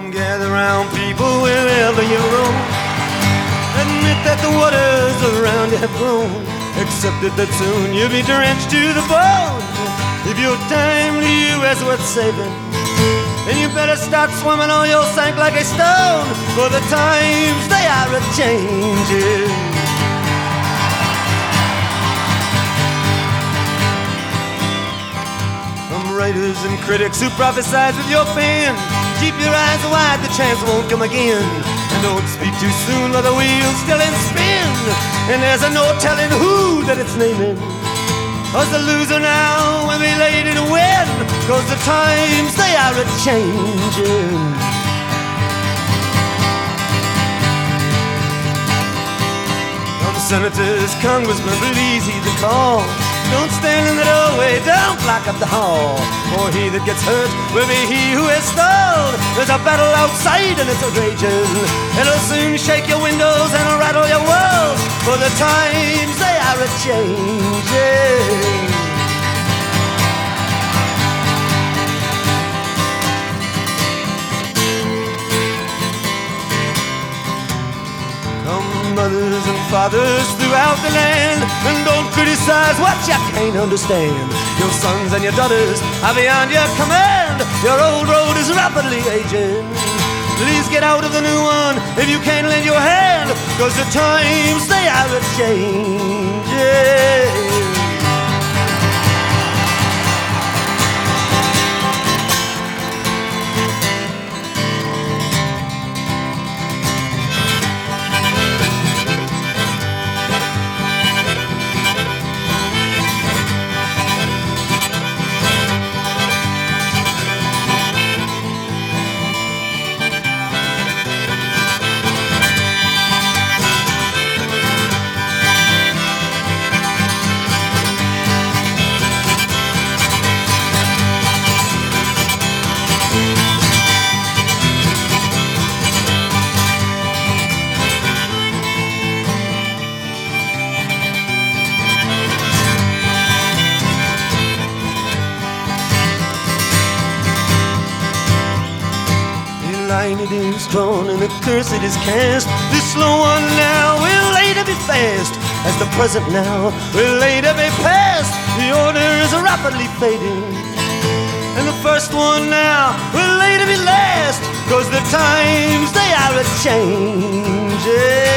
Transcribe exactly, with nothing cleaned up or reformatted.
Gather round people wherever you roam. Admit that the waters around you have grown. Accept it that soon you'll be drenched to the bone. If your time to you is worth saving, then you better start swimming or you'll sink like a stone. For the times they are a-changing. From writers and critics who prophesize with your pen, keep your eyes wide, the chance won't come again. And don't speak too soon, or the wheel's still in spin. And there's a no telling who that it's naming. Cause the loser now will be lady to win. Cause the times they are a-changing. From senators, congressmen, please heed the call. Don't stand in the doorway, don't block up the hall. For he that gets hurt will be he who is stalled. There's a battle outside and it's a raging. It'll soon shake your windows and rattle your walls. For the times they are a-changing. Mothers and fathers throughout the land, and don't criticize what you can't understand. Your sons and your daughters are beyond your command. Your old road is rapidly aging. Please get out of the new one if you can't lend your hand. Cause the times they are a-changing. It is drawn and the curse it is cast. This slow one now will later be fast, as the present now will later be past. The order is rapidly fading, and the first one now will later be last. Cause the times they are a-changing.